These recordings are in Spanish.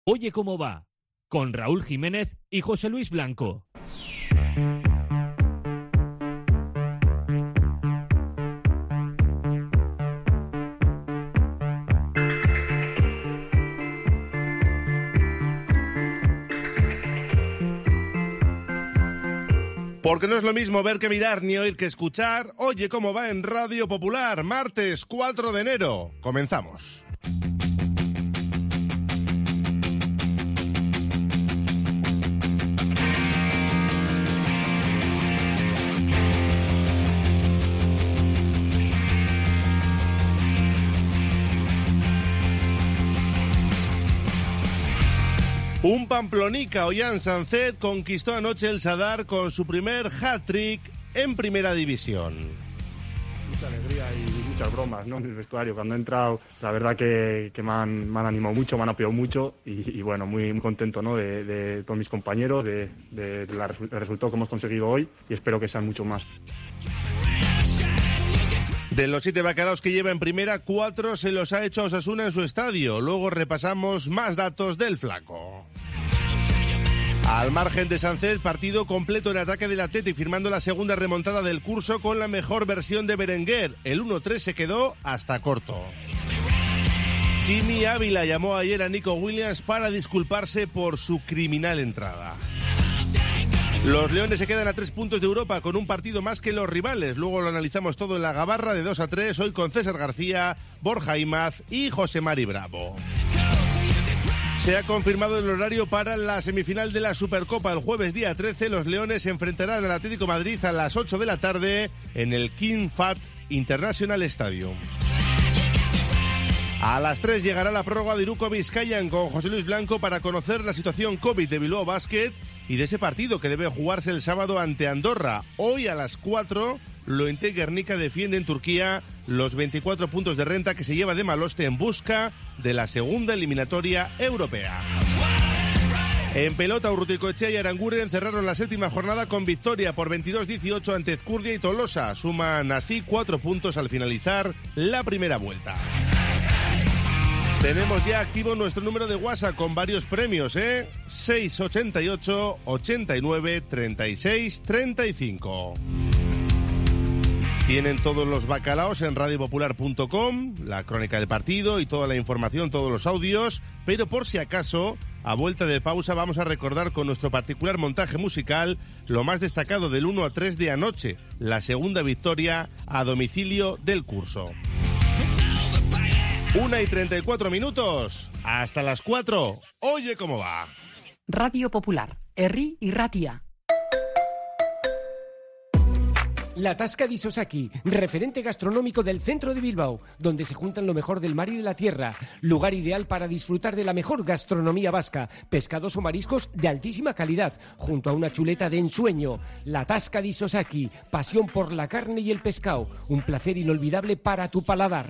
Oye cómo va, con Raúl Jiménez y José Luis Blanco. Porque no es lo mismo ver que mirar ni oír que escuchar. Oye cómo va en Radio Popular, martes 4 de enero. Comenzamos. Un pamplonica, Ollán Sánchez, conquistó anoche el Sadar con su primer hat-trick en Primera División. Mucha alegría y muchas bromas, ¿no?, en el vestuario. Cuando he entrado, la verdad que me han animado mucho, me han apoyado mucho y bueno, muy contento, ¿no?, de todos mis compañeros, del resultado que hemos conseguido hoy y espero que sean mucho más. De los 7 bacalaos que lleva en primera, 4 se los ha hecho Osasuna en su estadio. Luego repasamos más datos del flaco. Al margen de Sánchez, partido completo en ataque del Atleti, firmando la segunda remontada del curso con la mejor versión de Berenguer. El 1-3 se quedó hasta corto. Chimi Ávila llamó ayer a Nico Williams para disculparse por su criminal entrada. Los Leones se quedan a 3 puntos de Europa con un partido más que los rivales. Luego lo analizamos todo en la gabarra de 2-3, hoy con César García, Borja Imaz y José Mari Bravo. Se ha confirmado el horario para la semifinal de la Supercopa. El jueves día 13 los Leones se enfrentarán al Atlético Madrid a las 8 de la tarde en el King Fahd International Stadium. A las 3 llegará la prórroga de Iruko Vizcayan con José Luis Blanco para conocer la situación COVID de Bilbao Basket y de ese partido que debe jugarse el sábado ante Andorra. Hoy a las 4, Lointe Guernica defiende en Turquía los 24 puntos de renta que se lleva de Maloste en busca de la segunda eliminatoria europea. En pelota, Urruticoechea y Aranguren cerraron la 7ª jornada con victoria por 22-18 ante Ezcurdia y Tolosa. Suman así 4 puntos al finalizar la primera vuelta. Tenemos ya activo nuestro número de WhatsApp con varios premios, 688 89 36 35. Tienen todos los bacalaos en radiopopular.com, la crónica del partido y toda la información, todos los audios, pero por si acaso, a vuelta de pausa vamos a recordar con nuestro particular montaje musical lo más destacado del 1-3 de anoche, la segunda victoria a domicilio del curso. 1:34, hasta las 4. Oye cómo va. Radio Popular, Herri y Ratia. La Tasca di Sosaki, referente gastronómico del centro de Bilbao, donde se juntan lo mejor del mar y de la tierra. Lugar ideal para disfrutar de la mejor gastronomía vasca, pescados o mariscos de altísima calidad, junto a una chuleta de ensueño. La Tasca di Sosaki, pasión por la carne y el pescado, un placer inolvidable para tu paladar.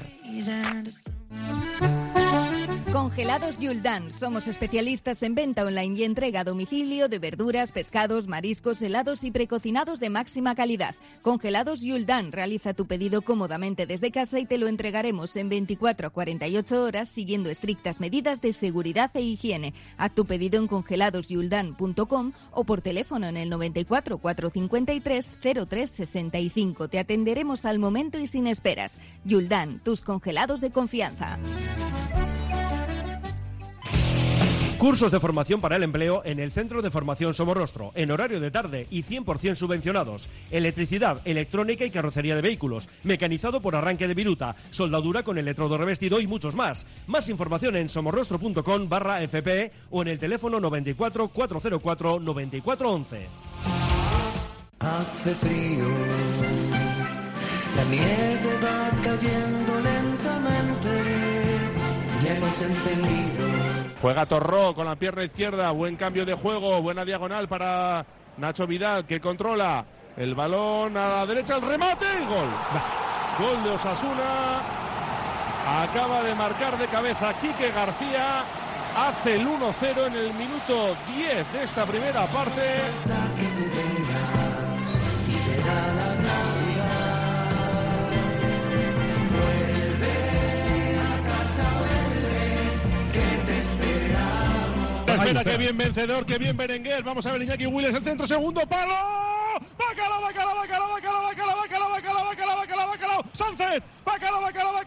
Congelados Yuldan. Somos especialistas en venta online y entrega a domicilio de verduras, pescados, mariscos, helados y precocinados de máxima calidad. Congelados Yuldan. Realiza tu pedido cómodamente desde casa y te lo entregaremos en 24 a 48 horas siguiendo estrictas medidas de seguridad e higiene. Haz tu pedido en congeladosyuldan.com o por teléfono en el 94 453 0365. Te atenderemos al momento y sin esperas. Yuldan, tus congelados de confianza. Cursos de formación para el empleo en el Centro de Formación Somorrostro, en horario de tarde y 100% subvencionados. Electricidad, electrónica y carrocería de vehículos, mecanizado por arranque de viruta, soldadura con electrodo revestido y muchos más. Más información en somorrostro.com/FP o en el teléfono 94 404 9411. Hace frío, la nieve va cayendo lentamente, ya hemos encendido. Juega Torró con la pierna izquierda, buen cambio de juego, buena diagonal para Nacho Vidal que controla el balón a la derecha, el remate y gol. Gol de Osasuna, acaba de marcar de cabeza Quique García, hace el 1-0 en el minuto 10 de esta primera parte. Vuelve a casa, vuelve, que te esperamos. Espera, qué bien vencedor, qué bien Berenguer. Vamos a ver Iñaki Williams, el centro, segundo palo. Bacalao. Sánchez. Bacalao.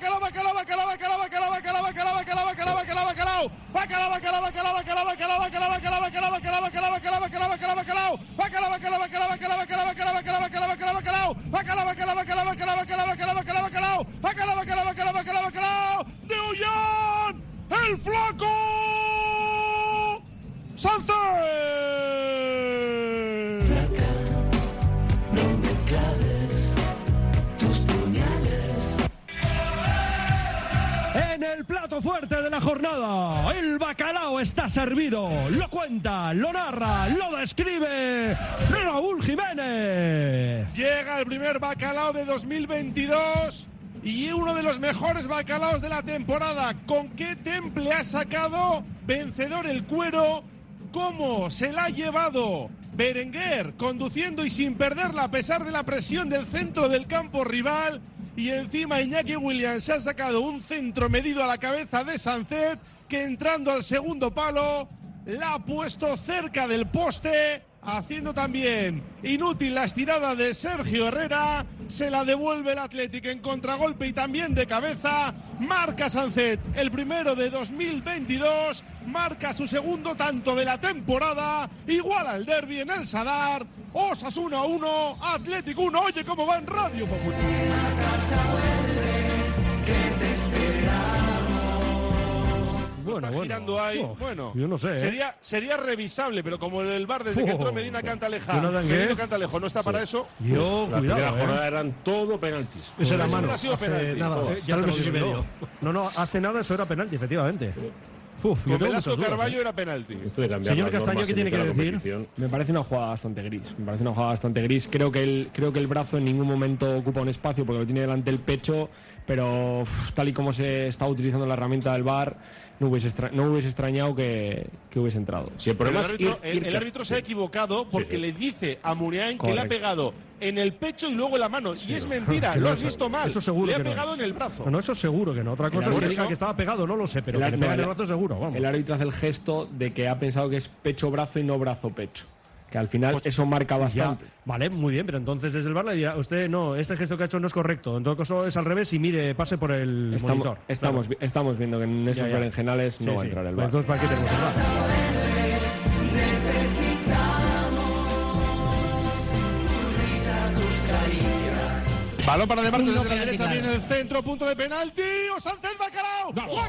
De Ollán, el flaco Sánchez. En el plato fuerte de la jornada, el bacalao está servido. Lo cuenta, lo narra, lo describe Raúl Jiménez. Llega el primer bacalao de 2022 y uno de los mejores bacalaos de la temporada. ¿Con qué temple ha sacado vencedor el Cuero? ¿Cómo se la ha llevado Berenguer conduciendo y sin perderla a pesar de la presión del centro del campo rival? Y encima Iñaki Williams ha sacado un centro medido a la cabeza de Sánchez, que entrando al segundo palo la ha puesto cerca del poste, haciendo también inútil la estirada de Sergio Herrera. Se la devuelve el Athletic en contragolpe y también de cabeza. Marca Sánchez el primero de 2022, marca su segundo tanto de la temporada, iguala el derbi en el Sadar. Osasuna 1, Athletic 1. Oye cómo va en Radio Popular. Bueno, girando ahí. Bueno, yo no sé. Sería revisable, pero como el VAR desde que entró Medina Cantaleja, no está para eso. Yo, la cuidado. primera jornada eran todo penaltis. Eso era mano. No, hace nada eso era penalti, efectivamente. Con Velasco Carballo era penalti. Señor Castaño, ¿qué tiene que decir? Me parece una jugada bastante gris. Creo que el brazo en ningún momento ocupa un espacio porque lo tiene delante el pecho, pero tal y como se está utilizando la herramienta del VAR, no hubiese extrañado que hubiese entrado. Sí, el árbitro se ha equivocado porque le dice a Muniain que le ha pegado en el pecho y luego en la mano. Y es mentira, lo has visto mal. Eso seguro le ha que pegado en el brazo. No, eso seguro que no. Otra cosa es que diga que estaba pegado, no lo sé, pero que le pega en el brazo seguro. Vamos. El árbitro hace el gesto de que ha pensado que es pecho-brazo y no brazo-pecho. Que al final eso marca bastante. Ya, vale, muy bien, pero entonces desde el VAR le dirá, usted no, este gesto que ha hecho no es correcto. En todo caso es al revés y mire, pase por el monitor. Estamos viendo que en esos berenjenales no va a entrar el VAR. Entonces, ¿para qué tenemos el VAR? Balón para De Marcos desde la derecha, viene el centro, punto de penalti. Sánchez, Bacalao.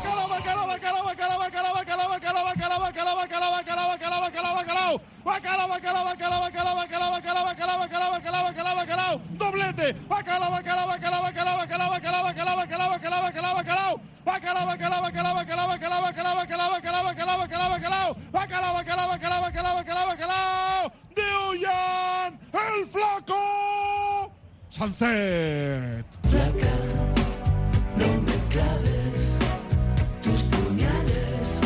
Doblete. De Ollán, el flaco Sánchez. Flaca, no me claves tus puñales.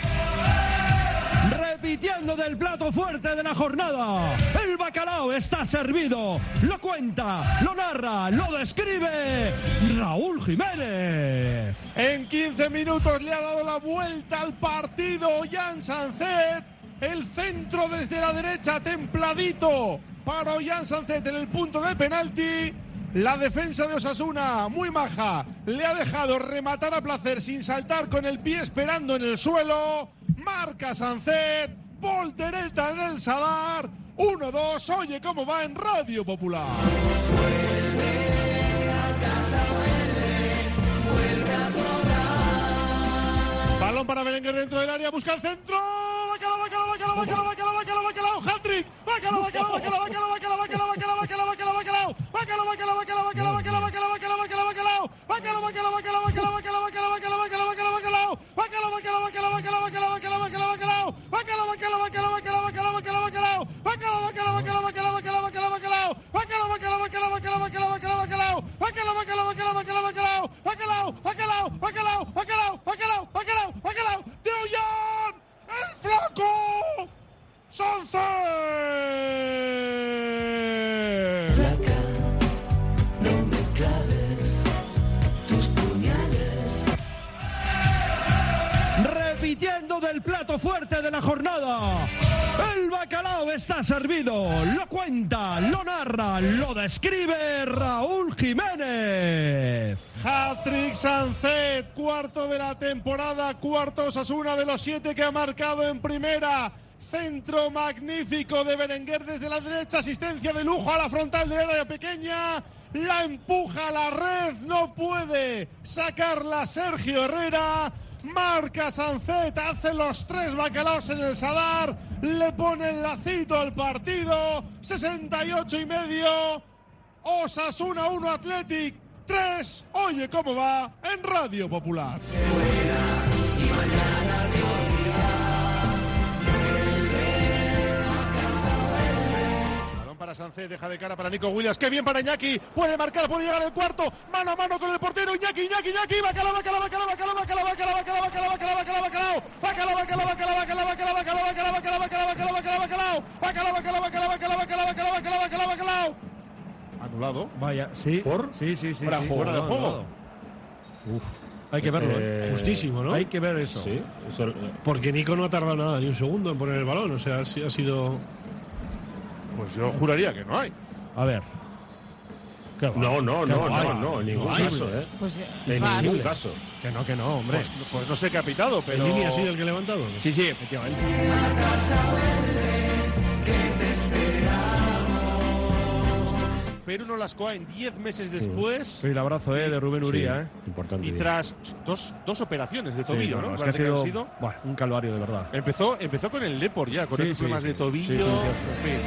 Repitiendo del plato fuerte de la jornada, el bacalao está servido. Lo cuenta, lo narra, lo describe Raúl Jiménez. En 15 minutos le ha dado la vuelta al partido Ollán Sánchez. El centro desde la derecha, templadito para Ollán Sánchez en el punto de penalti. La defensa de Osasuna, muy maja, le ha dejado rematar a placer sin saltar con el pie esperando en el suelo. Marca Sánchez, voltereta en el Sadar. 1-2, oye cómo va en Radio Popular. Vuelve a balón para Berenguer dentro del área, busca el centro. Bacalao, hat-trick. Bacalao. De Ollán, el flaco Sánchez. Flaca, no me claves tus puñales. Repitiendo del plato plato fuerte de la jornada. El bacalao está servido. Lo cuenta, lo narra, lo describe Raúl Jiménez. Hat-trick Sancet, cuarto de la temporada, cuarto Osasuna de los 7 que ha marcado en primera. Centro magnífico de Berenguer desde la derecha, asistencia de lujo a la frontal del área pequeña. La empuja a la red, no puede sacarla Sergio Herrera. Marca Sancet, hace los 3 bacalaos en el Sadar, le pone el lacito al partido. 68,5. Osasuna 1, Athletic 3. Oye cómo va en Radio Popular. Para Sancet, deja de cara para Nico Williams, qué bien para Iñaki, puede marcar, puede llegar al cuarto, mano a mano con el portero, Iñaki, bacalao, anulado. Vaya, sí. ¿Por? Sí. Fuera de juego. Uf. Hay que verlo, Justísimo, ¿no? Hay que ver eso. Sí, eso, Porque Nico no ha tardado nada, ni un segundo en poner el balón. O sea, ha sido... Pues yo juraría que no hay. A ver. no, en ningún caso, Pues, en ningún caso. Que no, hombre. Pues no sé qué ha pitado, pero... ¿El Lini ha sido el que ha levantado? ¿No? Sí, efectivamente. Perú Nolascoa en 10 meses después. El abrazo de Rubén Uría. Importante. Y tras dos operaciones de tobillo, ¿no? Es que ha sido un calvario de verdad. Empezó con el Depor ya, con estos problemas de tobillo. En fin.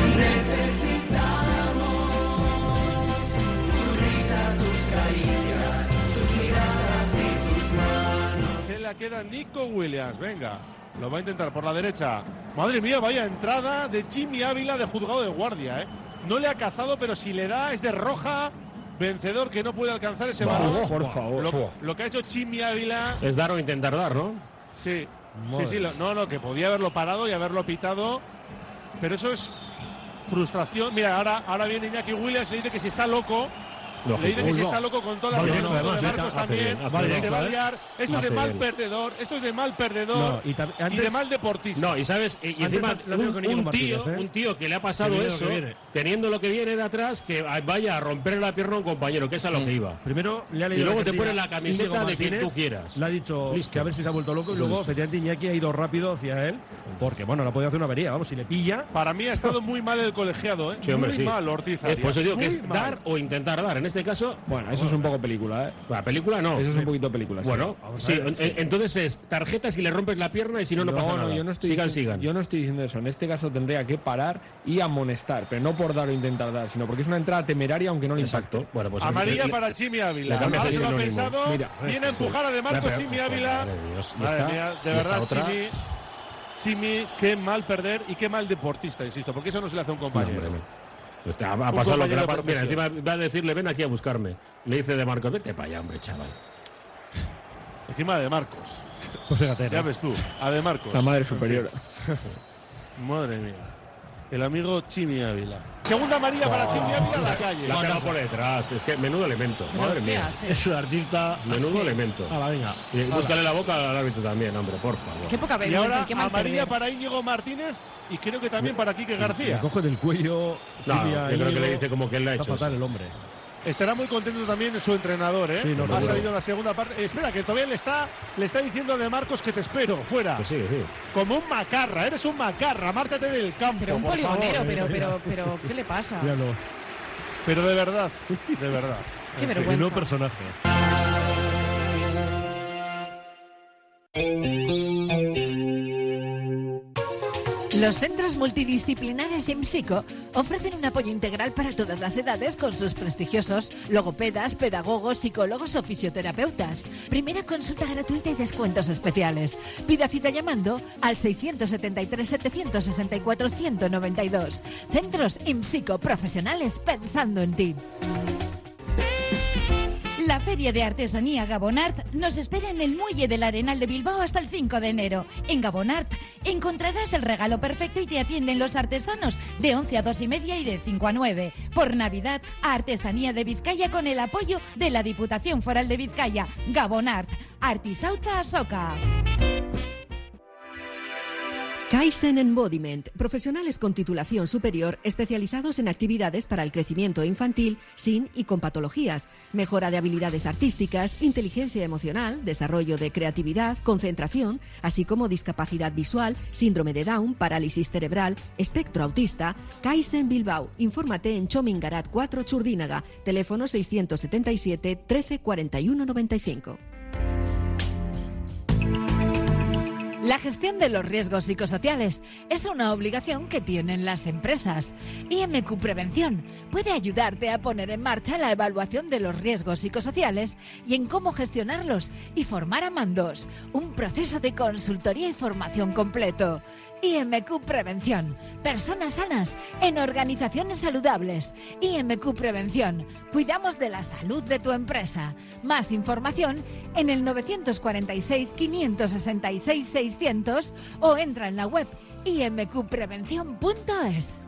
Que la queda Nico Williams, venga. Lo va a intentar por la derecha. Madre mía, vaya entrada de Chimi Ávila de juzgado de guardia, No le ha cazado, pero si le da es de roja. Vencedor que no puede alcanzar ese balón. Por favor. Lo que ha hecho Chimi Ávila. Es dar o intentar dar, ¿no? Sí. Que podía haberlo parado y haberlo pitado. Pero eso es frustración. Mira, ahora viene Iñaki Williams y le dice que si está loco. Lógico. Le dice que si está loco con todas las Directo, además, de Marcos también. Se va a liar. Esto es de mal perdedor. Esto es de mal perdedor. Y de mal deportista. No, y sabes, y encima un tío que le ha pasado eso, teniendo lo que viene de atrás, que vaya a romper la pierna a un compañero, que es a lo que iba. Primero le ha leído. Y luego te cartilla pone la camiseta de quien tú quieras. Le ha dicho Listo. que a ver si se ha vuelto loco. Y luego, efectivamente, Iñaki ha ido rápido hacia él. Porque, no ha podido hacer una avería. Vamos, si le pilla. Para mí ha estado muy mal el colegiado, Sí, hombre, muy mal, Ortiz. Pues eso digo que es dar o intentar dar. En este caso, Bueno, eso es un poco película, la película no. Eso es un poquito película. Bueno, sí. Entonces es tarjetas y le rompes la pierna y si no pasa nada. Yo no estoy sigan. Yo no estoy diciendo eso. En este caso tendría que parar y amonestar, pero no por dar o intentar dar, sino porque es una entrada temeraria aunque no le impacte. Exacto. Bueno, pues amarilla para Chimi Ávila. Lo ha pensado. Mira, viene a empujar a De Marco Chimi Ávila. Madre mía, de verdad, Chimi, qué mal perder y qué mal deportista, insisto, porque eso no se le hace a un compañero. Pues ha pasado lo que le ha pasado. Mira, encima va a decirle, ven aquí a buscarme. Le dice De Marcos, vete para allá, hombre, chaval. Encima de Marcos. Pues fíjate. Ya ves tú, a De Marcos. La madre superior. Madre mía. El amigo Chimi Ávila. Segunda amarilla para Chimi Ávila a la calle. La ha quedado por detrás. Es que menudo elemento. Madre mía. Es un artista. Menudo elemento. Venga. Y búscale la boca al árbitro también, hombre, por favor. Qué poca Y vergüenza, ahora qué mal amarilla perder. para Íñigo Martínez y creo que también para Quique García. Le coge del cuello. No, yo creo que le dice como que él le ha Está hecho fatal eso. el hombre. Estará muy contento también su entrenador, Sí, no, ha seguro. salido en la segunda parte. Espera, que todavía le está diciendo a De Marcos que te espero, fuera. Pues sí. Como un macarra, eres un macarra, mártate del campo. Pero un por poligonero, favor. pero ¿qué le pasa? Míralo. Pero de verdad, de verdad. Qué El vergüenza. nuevo personaje. Los centros multidisciplinares IMSICO ofrecen un apoyo integral para todas las edades con sus prestigiosos logopedas, pedagogos, psicólogos o fisioterapeutas. Primera consulta gratuita y descuentos especiales. Pida cita llamando al 673-764-192. Centros IMSICO, profesionales pensando en ti. La Feria de Artesanía Gabonart nos espera en el Muelle del Arenal de Bilbao hasta el 5 de enero. En Gabonart encontrarás el regalo perfecto y te atienden los artesanos de 11 a 2:30 y de 5 a 9. Por Navidad, Artesanía de Vizcaya con el apoyo de la Diputación Foral de Vizcaya. Gabonart, Artisaucha Asoka. Kaizen Embodiment, profesionales con titulación superior especializados en actividades para el crecimiento infantil sin y con patologías, mejora de habilidades artísticas, inteligencia emocional, desarrollo de creatividad, concentración, así como discapacidad visual, síndrome de Down, parálisis cerebral, espectro autista. Kaizen Bilbao. Infórmate en Chomingarat 4 Churdínaga, teléfono 677 13 41 95. La gestión de los riesgos psicosociales es una obligación que tienen las empresas. IMQ Prevención puede ayudarte a poner en marcha la evaluación de los riesgos psicosociales y en cómo gestionarlos y formar a mandos. Un proceso de consultoría y formación completo. IMQ Prevención. Personas sanas en organizaciones saludables. IMQ Prevención. Cuidamos de la salud de tu empresa. Más información en el 946 566 600 o entra en la web imqprevención.es.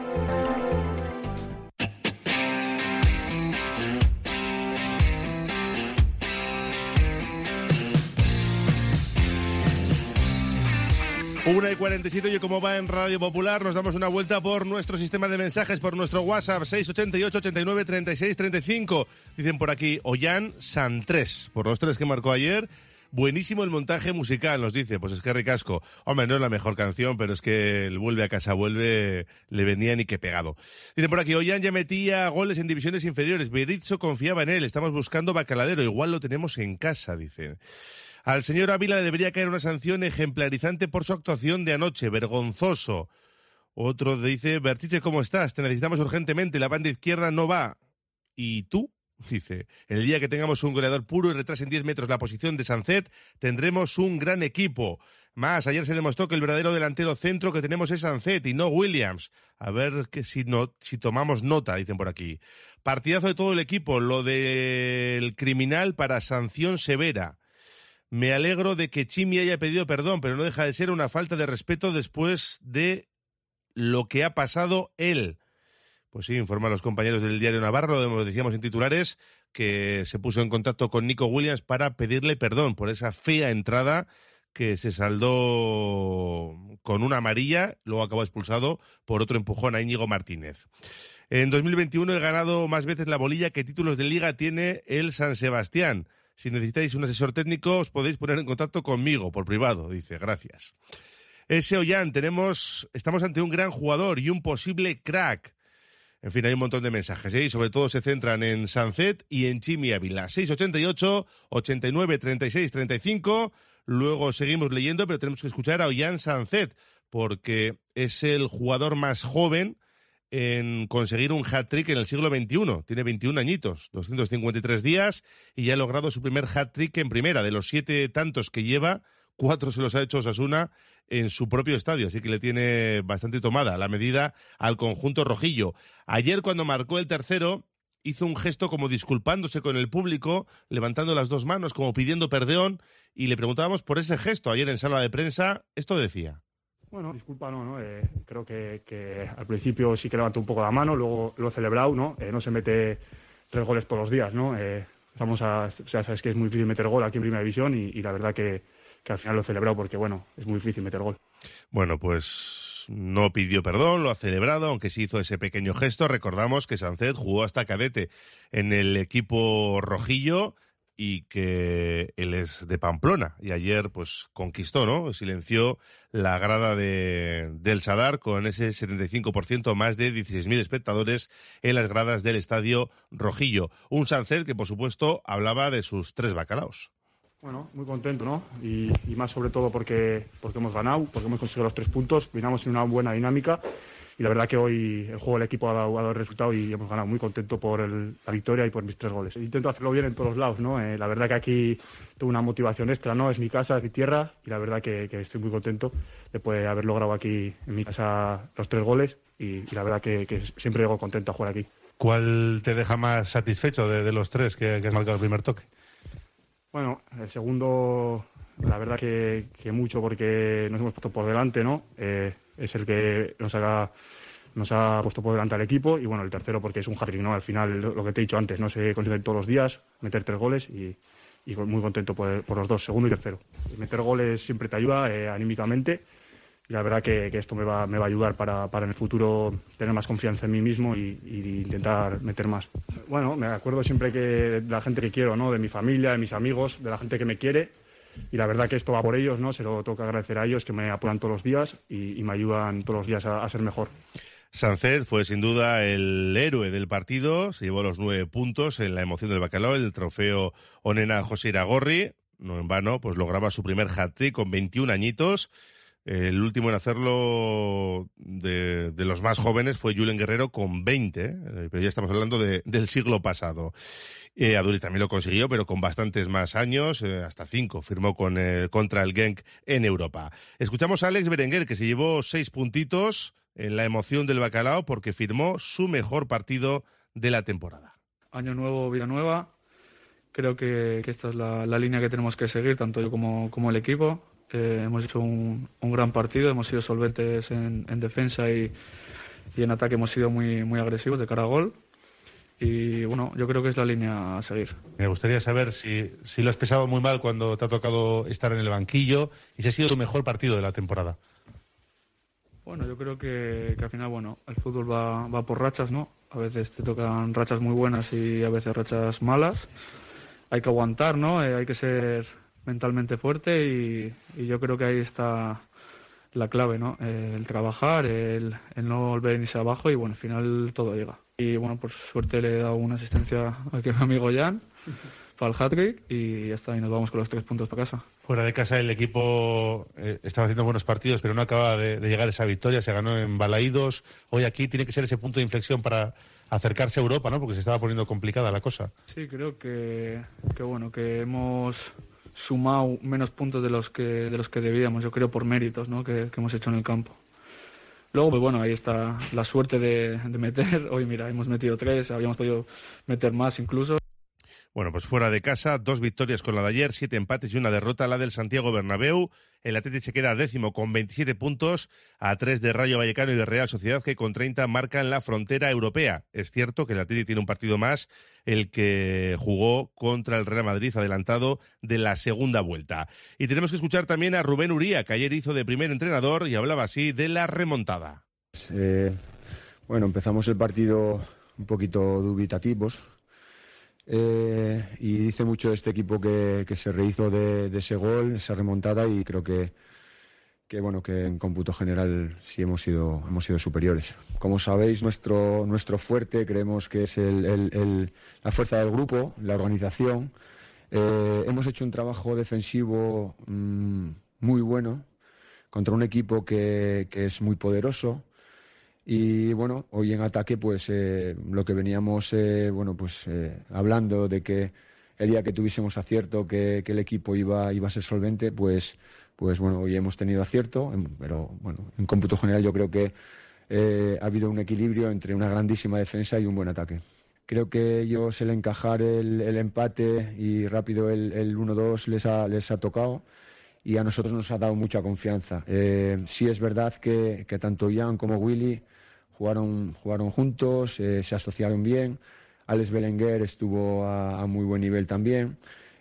1:47, y como va en Radio Popular, nos damos una vuelta por nuestro sistema de mensajes, por nuestro WhatsApp, 688 89 36 35. Dicen por aquí, Ollán San 3, por los 3 que marcó ayer. Buenísimo el montaje musical, nos dice. Pues es que ricasco. Hombre, no es la mejor canción, pero es que el Vuelve a casa vuelve, le venía ni que pegado. Dicen por aquí, Ollán ya metía goles en divisiones inferiores. Berizzo confiaba en él, estamos buscando Bacaladero, igual lo tenemos en casa, dicen. Al señor Ávila le debería caer una sanción ejemplarizante por su actuación de anoche, vergonzoso. Otro dice, Bertiche, ¿cómo estás? Te necesitamos urgentemente, la banda izquierda no va. ¿Y tú? Dice, el día que tengamos un goleador puro y retrasen 10 metros la posición de Sancet, tendremos un gran equipo. Más, ayer se demostró que el verdadero delantero centro que tenemos es Sancet y no Williams. A ver que si tomamos nota, dicen por aquí. Partidazo de todo el equipo, lo del criminal para sanción severa. Me alegro de que Chimi haya pedido perdón, pero no deja de ser una falta de respeto después de lo que ha pasado él. Pues sí, informan los compañeros del Diario Navarro, lo decíamos en titulares, que se puso en contacto con Nico Williams para pedirle perdón por esa fea entrada que se saldó con una amarilla, luego acabó expulsado por otro empujón a Íñigo Martínez. En 2021 he ganado más veces la bolilla que títulos de liga tiene el San Sebastián. Si necesitáis un asesor técnico, os podéis poner en contacto conmigo por privado, dice, gracias. Ese Ollán, estamos ante un gran jugador y un posible crack. En fin, hay un montón de mensajes, ¿eh? Y sobre todo se centran en Sancet y en Chimi Ávila. 688 89 36 35. Luego seguimos leyendo, pero tenemos que escuchar a Ollán Sancet, porque es el jugador más joven en conseguir un hat-trick en el siglo XXI. Tiene 21 añitos, 253 días, y ya ha logrado su primer hat-trick en primera. De los 7 tantos que lleva, 4 se los ha hecho Osasuna en su propio estadio, así que le tiene bastante tomada la medida al conjunto rojillo. Ayer, cuando marcó el tercero, hizo un gesto como disculpándose con el público, levantando las dos manos como pidiendo perdón, y le preguntábamos por ese gesto. Ayer en sala de prensa, esto decía. Bueno, disculpa, no. Creo que al principio sí que levantó un poco la mano, luego lo he celebrado, ¿no? No se mete 3 goles todos los días, ¿no? Sabes que es muy difícil meter gol aquí en Primera División y la verdad que al final lo he celebrado porque, bueno, es muy difícil meter gol. Bueno, pues no pidió perdón, lo ha celebrado, aunque sí hizo ese pequeño gesto. Recordamos que Sancet jugó hasta cadete en el equipo rojillo y que él es de Pamplona, y ayer pues conquistó, ¿no? Silenció la grada del Sadar con ese 75%, más de 16.000 espectadores en las gradas del estadio rojillo. Un Sancet que, por supuesto, hablaba de sus 3 bacalaos. Bueno, muy contento, ¿no? Y más sobre todo porque hemos ganado, porque hemos conseguido los 3 puntos, vinimos en una buena dinámica. Y la verdad que hoy el juego del equipo ha dado el resultado y hemos ganado. Muy contento por la victoria y por mis 3 goles. Intento hacerlo bien en todos los lados, ¿no? La verdad que aquí tengo una motivación extra, ¿no? Es mi casa, es mi tierra y la verdad que estoy muy contento de poder haber logrado aquí en mi casa los 3 goles y la verdad que siempre llego contento a jugar aquí. ¿Cuál te deja más satisfecho de los 3 que has marcado el primer toque? Bueno, el segundo, la verdad que mucho porque nos hemos puesto por delante, ¿no? Es el que nos ha puesto por delante al equipo y bueno, el tercero porque es un hat-trick, ¿no? Al final, lo que te he dicho antes, no se consigue todos los días meter 3 goles y muy contento por los 2, segundo y tercero. Meter goles siempre te ayuda anímicamente la verdad que esto me va a ayudar para en el futuro tener más confianza en mí mismo y intentar meter más. Bueno, me acuerdo siempre que de la gente que quiero, ¿no? De mi familia, de mis amigos, de la gente que me quiere, y la verdad que esto va por ellos, ¿no? Se lo tengo que agradecer a ellos, que me apoyan todos los días y me ayudan todos los días a ser mejor. Sánchez fue sin duda el héroe del partido, se llevó los 9 puntos en la emoción del Bacalao, el trofeo Onena José Iragorri, no en vano, pues lograba su primer hat-trick con 21 añitos. El último en hacerlo de los más jóvenes fue Julen Guerrero con 20, pero ya estamos hablando del siglo pasado. Aduriz también lo consiguió, pero con bastantes más años, hasta 5, firmó contra el Genk en Europa. Escuchamos a Alex Berenguer, que se llevó 6 puntitos en la emoción del Bacalao porque firmó su mejor partido de la temporada. Año nuevo, vida nueva. Creo que esta es la línea que tenemos que seguir, tanto yo como el equipo. Hemos hecho un gran partido, hemos sido solventes en defensa y en ataque hemos sido muy, muy agresivos de cara a gol. Y bueno, yo creo que es la línea a seguir. Me gustaría saber si lo has pesado muy mal cuando te ha tocado estar en el banquillo y si ha sido tu mejor partido de la temporada. Bueno, yo creo que al final, bueno, el fútbol va por rachas, ¿no? A veces te tocan rachas muy buenas y a veces rachas malas. Hay que aguantar, ¿no? Hay que ser mentalmente fuerte y yo creo que ahí está la clave, ¿no? El trabajar, el no volver a irse abajo y bueno, al final todo llega. Y bueno, por suerte le he dado una asistencia aquí a mi amigo Jan para el hat-trick y ya está, y nos vamos con los 3 puntos para casa. Fuera de casa el equipo estaba haciendo buenos partidos, pero no acaba de llegar esa victoria, se ganó en Balaídos. Hoy aquí tiene que ser ese punto de inflexión para acercarse a Europa, ¿no? Porque se estaba poniendo complicada la cosa. Sí, creo que bueno, que hemos sumado menos puntos de los que debíamos, yo creo por méritos, ¿no? que hemos hecho en el campo. Luego, pues bueno, ahí está la suerte de meter. Hoy, mira, hemos metido 3, habíamos podido meter más incluso. Bueno, pues fuera de casa, 2 victorias con la de ayer, 7 empates y una derrota, la del Santiago Bernabéu. El Atleti se queda 10º con 27 puntos, a 3 de Rayo Vallecano y de Real Sociedad, que con 30 marcan la frontera europea. Es cierto que el Atleti tiene un partido más, el que jugó contra el Real Madrid, adelantado de la segunda vuelta. Y tenemos que escuchar también a Rubén Uría, que ayer hizo de primer entrenador y hablaba así de la remontada. Bueno, empezamos el partido un poquito dubitativos. Y dice mucho de este equipo que se rehizo de ese gol, esa remontada, y creo que bueno, que en cómputo general sí hemos sido superiores. Como sabéis, nuestro fuerte creemos que es la fuerza del grupo, la organización. Hemos hecho un trabajo defensivo muy bueno contra un equipo que es muy poderoso. Y bueno, hoy en ataque, pues lo que veníamos hablando de que el día que tuviésemos acierto, que el equipo iba a ser solvente, pues bueno, hoy hemos tenido acierto, pero bueno, en cómputo general yo creo que ha habido un equilibrio entre una grandísima defensa y un buen ataque. Creo que ellos el encajar el empate y rápido el 1-2 les ha tocado. Y a nosotros nos ha dado mucha confianza. Sí es verdad que tanto Jan como Willy jugaron juntos, se asociaron bien. Alex Berenguer estuvo a muy buen nivel también.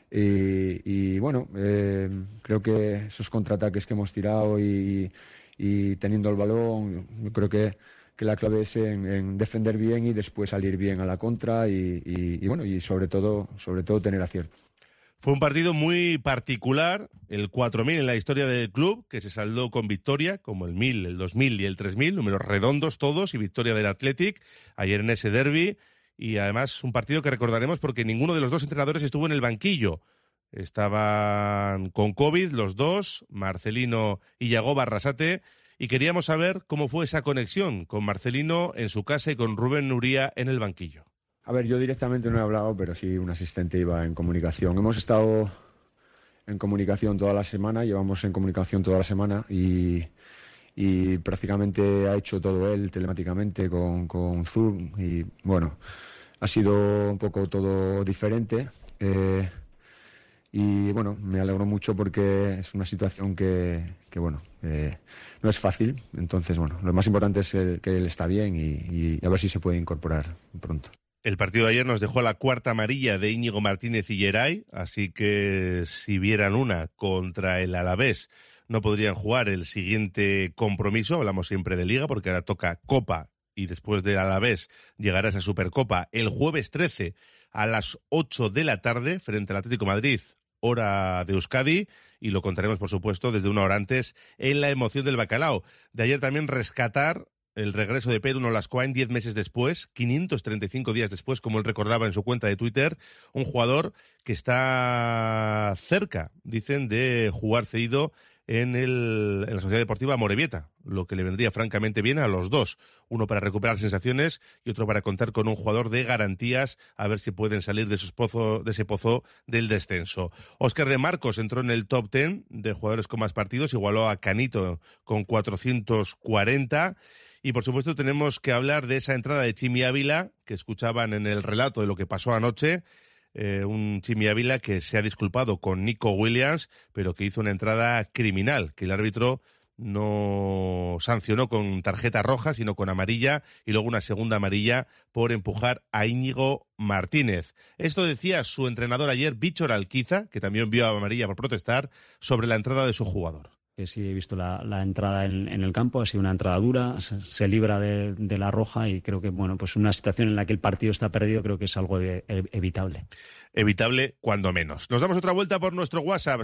Y bueno, creo que esos contraataques que hemos tirado y teniendo el balón, yo creo que la clave es en defender bien y después salir bien a la contra y bueno, y sobre todo tener acierto. Fue un partido muy particular, el 4000 en la historia del club, que se saldó con victoria, como el 1000, el 2000 y el 3000, números redondos todos, y victoria del Athletic, ayer en ese derbi, y además un partido que recordaremos porque ninguno de los dos entrenadores estuvo en el banquillo. Estaban con COVID los dos, Marcelino y Yagoba Arrasate, y queríamos saber cómo fue esa conexión con Marcelino en su casa y con Rubén Uría en el banquillo. A ver, yo directamente no he hablado, pero sí un asistente iba en comunicación. Hemos estado en comunicación toda la semana, llevamos en comunicación toda la semana y prácticamente ha hecho todo él telemáticamente con Zoom y bueno, ha sido un poco todo diferente y bueno, me alegro mucho porque es una situación que bueno, no es fácil. Entonces bueno, lo más importante es que él está bien y a ver si se puede incorporar pronto. El partido de ayer nos dejó la cuarta amarilla de Íñigo Martínez y Geray, así que si vieran una contra el Alavés, no podrían jugar el siguiente compromiso. Hablamos siempre de Liga porque ahora toca Copa y después del Alavés llegará esa Supercopa el jueves 13 a las 8 de la tarde frente al Atlético de Madrid, hora de Euskadi, y lo contaremos, por supuesto, desde una hora antes en La Emoción del Bacalao. De ayer también rescatar el regreso de Pedro Nolascoain 10 meses después, 535 días después, como él recordaba en su cuenta de Twitter, un jugador que está cerca, dicen, de jugar cedido en la Sociedad Deportiva Amorebieta, lo que le vendría francamente bien a los dos, uno para recuperar sensaciones y otro para contar con un jugador de garantías, a ver si pueden salir de ese pozo del descenso. Óscar de Marcos entró en el top 10 de jugadores con más partidos, igualó a Canito con 440, y por supuesto tenemos que hablar de esa entrada de Chimi Ávila, que escuchaban en el relato de lo que pasó anoche. Un Chimi Ávila que se ha disculpado con Nico Williams, pero que hizo una entrada criminal, que el árbitro no sancionó con tarjeta roja, sino con amarilla, y luego una segunda amarilla por empujar a Íñigo Martínez. Esto decía su entrenador ayer, Víctor Alquiza, que también vio amarilla por protestar, sobre la entrada de su jugador. Que sí he visto la entrada en el campo, ha sido una entrada dura, se libra de la roja y creo que, bueno, pues una situación en la que el partido está perdido creo que es algo evitable. Evitable cuando menos. Nos damos otra vuelta por nuestro WhatsApp,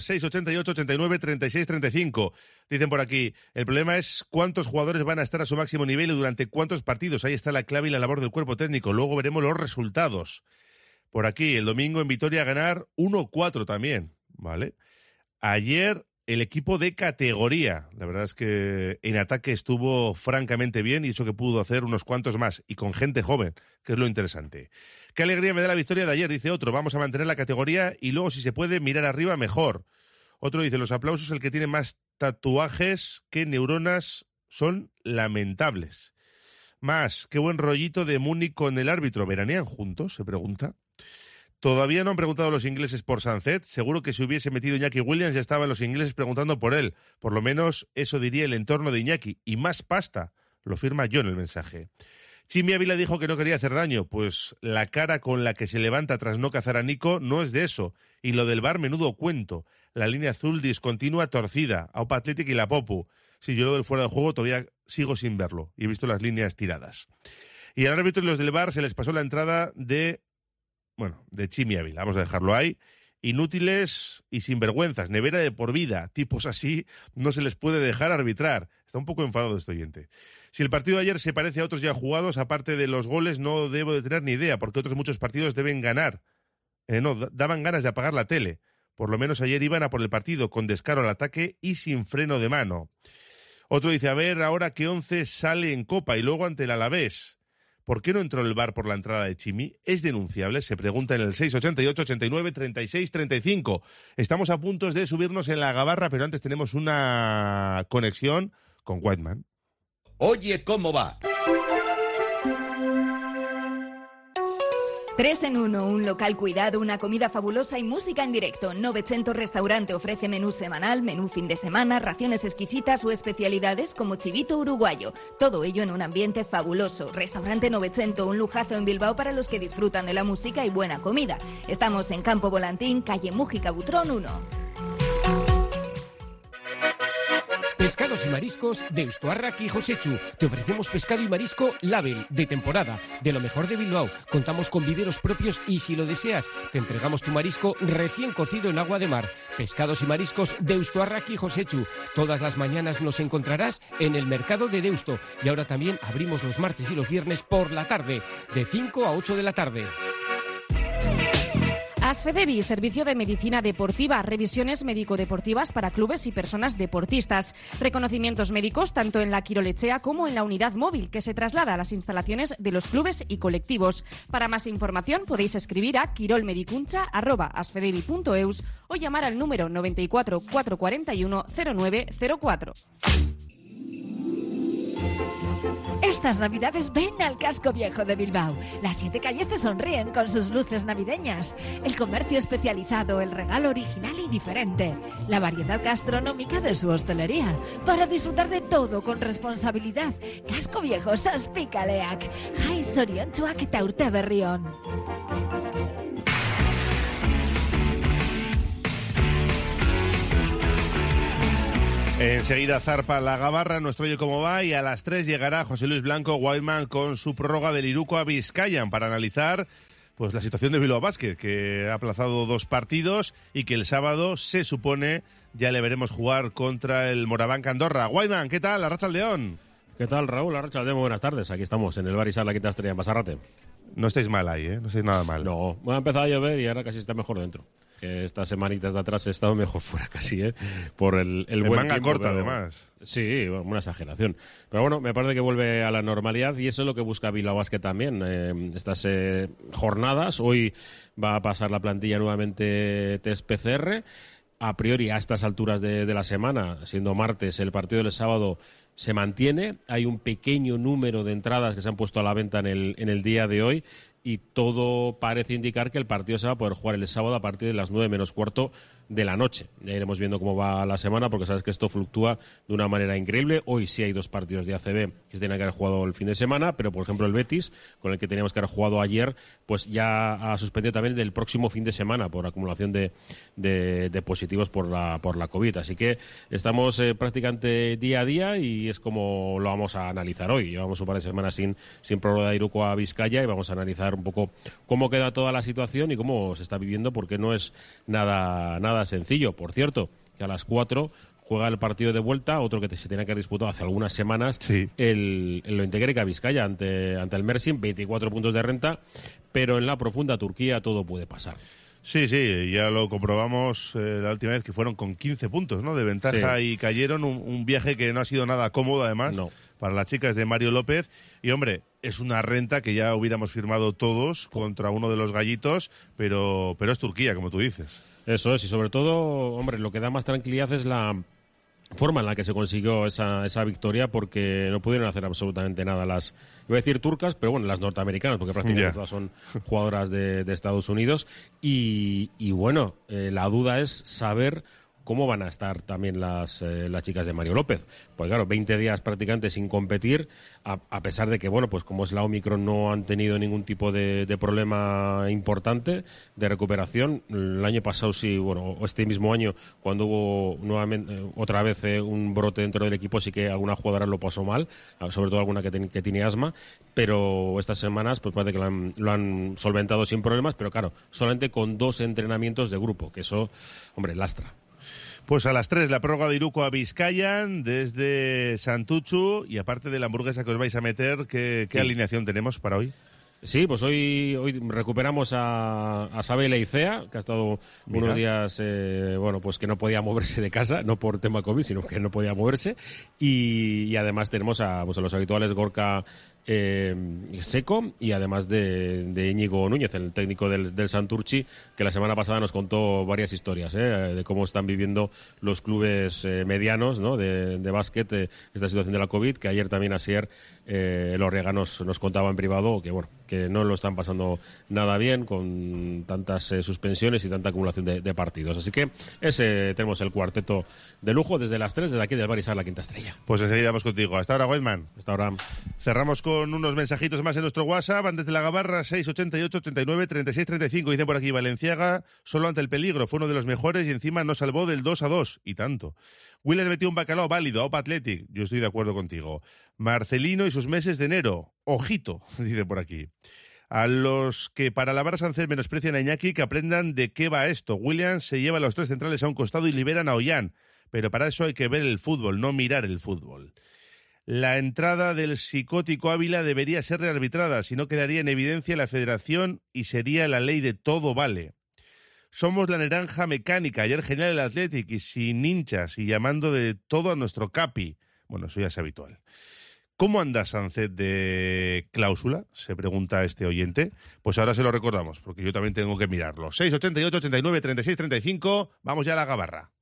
688-89-36-35. Dicen por aquí, el problema es cuántos jugadores van a estar a su máximo nivel y durante cuántos partidos. Ahí está la clave y la labor del cuerpo técnico. Luego veremos los resultados. Por aquí, el domingo en Vitoria ganar 1-4 también, ¿vale? Ayer el equipo de categoría, la verdad es que en ataque estuvo francamente bien y eso que pudo hacer unos cuantos más y con gente joven, que es lo interesante. Qué alegría me da la victoria de ayer, dice otro, vamos a mantener la categoría y luego si se puede mirar arriba mejor. Otro dice, los aplausos, el que tiene más tatuajes que neuronas son lamentables. Más, qué buen rollito de Múnich con el árbitro, ¿veranean juntos? Se pregunta. Todavía no han preguntado los ingleses por Sancet. Seguro que si hubiese metido Iñaki Williams ya estaban los ingleses preguntando por él. Por lo menos eso diría el entorno de Iñaki. Y más pasta. Lo firma yo en el mensaje. Chimi Ávila dijo que no quería hacer daño. Pues la cara con la que se levanta tras no cazar a Nico no es de eso. Y lo del VAR, menudo cuento. La línea azul discontinua torcida. Aupa Athletic y la Popu. Sí, yo lo del fuera de juego todavía sigo sin verlo. Y he visto las líneas tiradas. Y al árbitro y los del VAR se les pasó la entrada de Chimi Ávila, vamos a dejarlo ahí. Inútiles y sinvergüenzas, nevera de por vida, tipos así no se les puede dejar arbitrar. Está un poco enfadado este oyente. Si el partido de ayer se parece a otros ya jugados, aparte de los goles, no debo de tener ni idea, porque otros muchos partidos deben ganar. Daban ganas de apagar la tele. Por lo menos ayer iban a por el partido, con descaro al ataque y sin freno de mano. Otro dice, a ver ahora qué 11 sale en Copa y luego ante el Alavés. ¿Por qué no entró el VAR por la entrada de Chimi? ¿Es denunciable? Se pregunta en el 688-89-36-35. Estamos a punto de subirnos en la gabarra, pero antes tenemos una conexión con Whiteman. Oye, ¿cómo va? 3 en 1, un local cuidado, una comida fabulosa y música en directo. Novecento Restaurante ofrece menú semanal, menú fin de semana, raciones exquisitas o especialidades como chivito uruguayo. Todo ello en un ambiente fabuloso. Restaurante Novecento, un lujazo en Bilbao para los que disfrutan de la música y buena comida. Estamos en Campo Volantín, calle Mújica Butrón 1. Pescados y mariscos Deustuarrak y Josechu. Te ofrecemos pescado y marisco Label, de temporada, de lo mejor de Bilbao. Contamos con viveros propios y si lo deseas, te entregamos tu marisco recién cocido en agua de mar. Pescados y mariscos Deustuarrak y Josechu. Todas las mañanas nos encontrarás en el mercado de Deusto. Y ahora también abrimos los martes y los viernes por la tarde, de 5 a 8 de la tarde. Asfedevi, servicio de medicina deportiva, revisiones médico-deportivas para clubes y personas deportistas, reconocimientos médicos tanto en la Quirolechea como en la unidad móvil que se traslada a las instalaciones de los clubes y colectivos. Para más información podéis escribir a quirolmedicuncha@asfedevi.eus o llamar al número 94 441 0904. Estas navidades ven al casco viejo de Bilbao. Las 7 calles te sonríen con sus luces navideñas. El comercio especializado, el regalo original y diferente. La variedad gastronómica de su hostelería. Para disfrutar de todo con responsabilidad. Casco viejo Saspikaleak. Jai Soriontsuak eta urte berrion. Enseguida zarpa la Gabarra, nuestro Oye Cómo Va, y a las 3 llegará José Luis Blanco Whiteman con su prórroga del Iruko a Vizcayan para analizar pues la situación de Bilbao Basket, que ha aplazado 2 partidos y que el sábado se supone ya le veremos jugar contra el Morabanc Andorra. Whiteman, ¿qué tal? Arratsaldeon. ¿Qué tal, Raúl? Arratsaldeon, buenas tardes. Aquí estamos en el Bar y Sala Quinta Estrella en Basarrate. No estáis mal ahí, ¿eh? No estáis nada mal. No, ha empezado a llover y ahora casi está mejor dentro. Estas semanitas de atrás he estado mejor fuera casi, por el buen manga tiempo, corta, pero, además. Sí, bueno, una exageración. Pero bueno, me parece que vuelve a la normalidad y eso es lo que busca Bilbao Basket también. Estas jornadas, hoy va a pasar la plantilla nuevamente test PCR. A priori, a estas alturas de la semana, siendo martes, el partido del sábado se mantiene. Hay un pequeño número de entradas que se han puesto a la venta en el día de hoy y todo parece indicar que el partido se va a poder jugar el sábado a partir de las 9 menos cuarto de la noche. Ya iremos viendo cómo va la semana, porque sabes que esto fluctúa de una manera increíble. Hoy sí hay 2 partidos de ACB que se tenían que haber jugado el fin de semana, pero por ejemplo el Betis, con el que teníamos que haber jugado ayer, pues ya ha suspendido también del próximo fin de semana por acumulación de positivos por la COVID. Así que estamos prácticamente día a día y es como lo vamos a analizar hoy. Llevamos un par de semanas sin prórroga de Iruko a Vizcaya y vamos a analizar un poco cómo queda toda la situación y cómo se está viviendo, porque no es nada sencillo. Por cierto, que a las 4 juega el partido de vuelta, otro que se tenía que haber disputado hace algunas semanas, sí. el Lointegerica Vizcaya ante el Mersin, 24 puntos de renta, pero en la profunda Turquía todo puede pasar. Sí, ya lo comprobamos la última vez, que fueron con 15 puntos, ¿no?, de ventaja, sí. Y cayeron un viaje que no ha sido nada cómodo, además, no. Para las chicas de Mario López. Y, hombre, es una renta que ya hubiéramos firmado todos contra uno de los gallitos, pero es Turquía, como tú dices. Eso es, y sobre todo, hombre, lo que da más tranquilidad es la forma en la que se consiguió esa victoria, porque no pudieron hacer absolutamente nada las, iba a decir turcas, pero bueno, las norteamericanas, porque prácticamente todas son jugadoras de Estados Unidos. Y bueno, la duda es saber cómo van a estar también las chicas de Mario López. Pues claro, 20 días prácticamente sin competir, a pesar de que, bueno, pues como es la Omicron, no han tenido ningún tipo de problema importante de recuperación. El año pasado sí, bueno, este mismo año, cuando hubo nuevamente otra vez un brote dentro del equipo, sí que alguna jugadora lo pasó mal, sobre todo alguna que tiene asma, pero estas semanas pues parece que lo han solventado sin problemas, pero claro, solamente con 2 entrenamientos de grupo, que eso, hombre, lastra. Pues a las 3 la prórroga de Iruko a Vizcayan desde Santuchu, y aparte de la hamburguesa que os vais a meter, ¿qué alineación tenemos para hoy? Sí, pues hoy recuperamos a Sabel Leicea, que ha estado unos días, bueno, pues que no podía moverse de casa, no por tema COVID, sino que no podía moverse, y además tenemos a los habituales Gorka Seco, y además de Íñigo Núñez, el técnico del Santurchi, que la semana pasada nos contó varias historias de cómo están viviendo los clubes medianos, ¿no?, de básquet esta situación de la COVID, que ayer también Asier Lorriaga nos contaba en privado que bueno, que no lo están pasando nada bien con tantas suspensiones y tanta acumulación de partidos. Así que tenemos el cuarteto de lujo desde las 3, desde aquí del Bar y Sala Quinta Estrella. Pues enseguida vamos contigo. Hasta ahora, Whiteman. Hasta ahora. Cerramos con unos mensajitos más en nuestro WhatsApp. Antes de la Gabarra, 688 89 36 35. Dicen por aquí, Valenciaga, solo ante el peligro, fue uno de los mejores y encima nos salvó del 2-2. Y tanto. Willis metió un bacalao válido a Opa Athletic. Yo estoy de acuerdo contigo. Marcelino y sus meses de enero. Ojito, dice por aquí. A los que para alabar a Sánchez menosprecian a Iñaki, que aprendan de qué va esto. Williams se lleva a los 3 centrales a un costado y liberan a Ollán. Pero para eso hay que ver el fútbol, no mirar el fútbol. La entrada del psicótico Ávila debería ser rearbitrada, si no quedaría en evidencia la federación y sería la ley de todo vale. Somos la naranja mecánica, ayer genial el Athletic y sin hinchas y llamando de todo a nuestro capi. Bueno, eso ya es habitual. ¿Cómo anda Sánchez de cláusula?, se pregunta este oyente. Pues ahora se lo recordamos, porque yo también tengo que mirarlo. 688 89 36 35, vamos ya a la Gabarra.